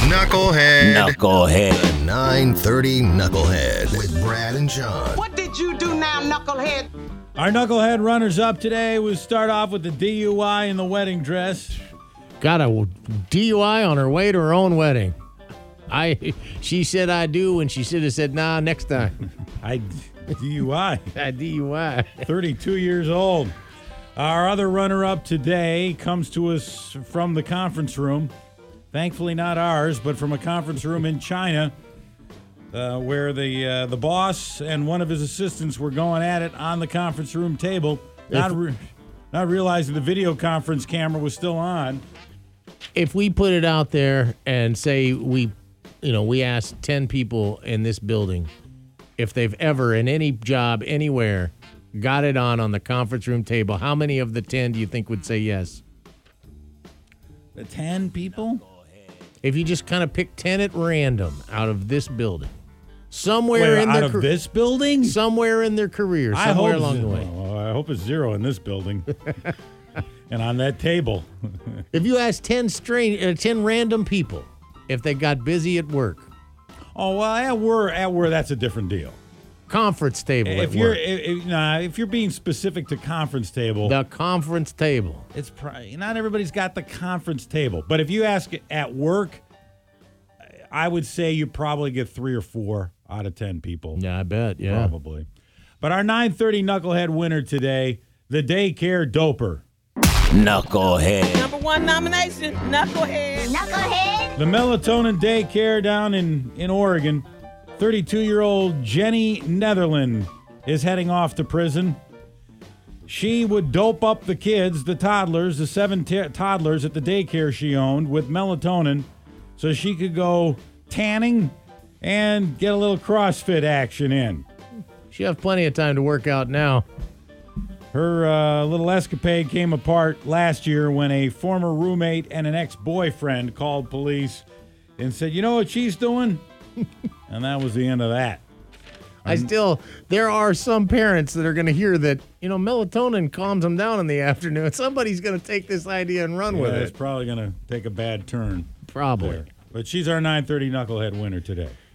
Knucklehead. Knucklehead. The 930 Knucklehead with Brad and John. What did you do now, knucklehead? Our Knucklehead runners-up today, we start off with the DUI in the wedding dress. Got a DUI on her way to her own wedding. She said I do when she should have said nah next time. DUI. DUI. 32 years old. Our other runner-up today comes to us from the conference room. Thankfully not ours, but from a conference room in China where the boss and one of his assistants were going at it on the conference room table, not realizing the video conference camera was still on. If we put it out there and say we asked 10 people in this building if they've ever in any job anywhere got it on the conference room table, how many of the 10 do you think would say yes? The 10 people? If you just kind of pick 10 at random out of this building. Somewhere in their this building? Somewhere in their career, somewhere along the way. Well, I hope it's zero in this building. And on that table. If you ask 10 random people if they got busy at work. Oh, well, at work, that's a different deal. Conference table if you're being specific to conference table. The conference table. It's not everybody's got the conference table. But if you ask at work, I would say you probably get 3 or 4 out of 10 people. Yeah, I bet, yeah. Probably. But our 930 Knucklehead winner today, the daycare doper. Knucklehead. Number 1 nomination, knucklehead. Knucklehead. The Melatonin Daycare down in Oregon, 32-year-old Jenny Netherland is heading off to prison. She would dope up the kids, the toddlers, the 7 toddlers at the daycare she owned with melatonin so she could go tanning and get a little CrossFit action in. She have plenty of time to work out now. Her little escapade came apart last year when a former roommate and an ex-boyfriend called police and said, you know what she's doing? And that was the end of that. There are some parents that are going to hear that, melatonin calms them down in the afternoon. Somebody's going to take this idea and run with it. It's probably going to take a bad turn. Probably. There. But she's our 930 Knucklehead winner today.